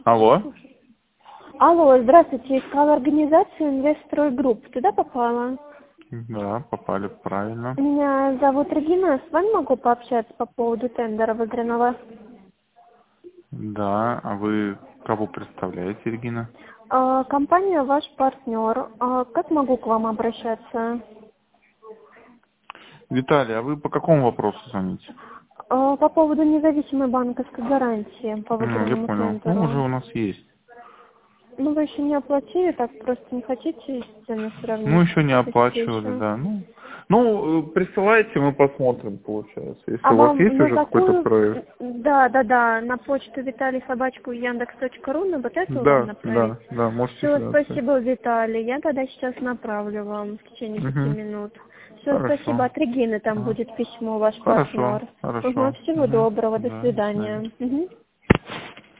Алло. Алло, здравствуйте, искала организацию Инвестрой Групп. Туда попала? Да, попали правильно. Меня зовут Регина, с вами могу пообщаться по поводу тендера выигранного? Да, а вы кого представляете, Регина? Компания ваш партнер. Как могу к вам обращаться? Виталий, а вы по какому вопросу звоните? По поводу независимой банковской гарантии по Я выигранному понял. Ну, уже тендеру. у нас есть. Ну, вы еще не оплатили, так просто не хотите цены Ну, сравнить? еще не Хотите оплачивали, еще? да. Присылайте, мы посмотрим, получается. Если А у вас вам есть на уже какой-то какую? проект. Да, на почту Виталий Собачку Яндекс.ру, на вот эту вам направить? Да, можете Все, сюда отправить. спасибо, Виталий. Я тогда сейчас направлю вам в течение 5 минут. Все, спасибо. Хорошо. От Регины там Ага. будет письмо, ваш Хорошо, партнер. хорошо. Всего доброго, до Да, до свидания. свидания. Мгм.